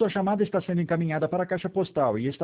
Sua chamada está sendo encaminhada para a caixa postal e está